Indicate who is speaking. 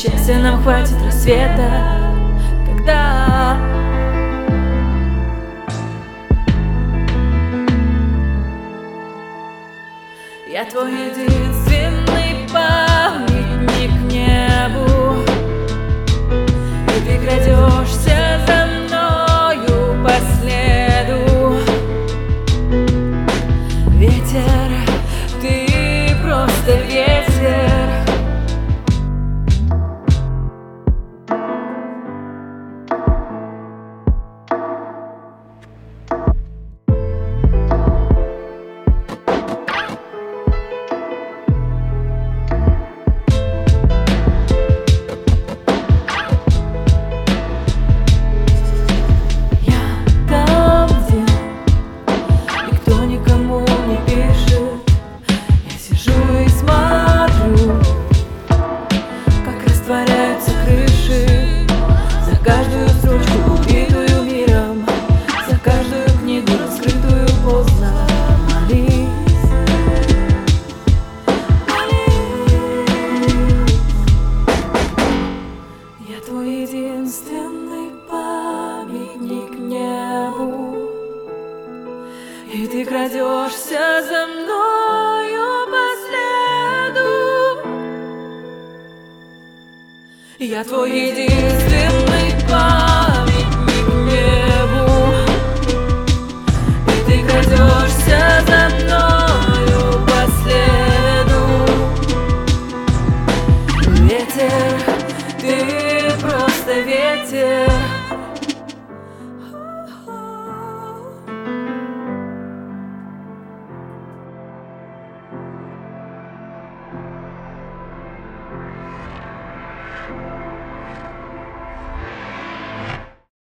Speaker 1: Счастья нам хватит рассвета, когда я твой единственный памятник небу, и ты крадешься за мною по следу. Ветер, ты просто ветер. Растворяются крыши за каждую строчку, убитую миром, за каждую книгу, раскрытую поздно. Молись, молись. Я твой единственный памятник небу, и ты крадешься за мною по следу. Я твой единственный памятник небу, и ты крадешься за мною по следу. Ветер, ты просто ветер.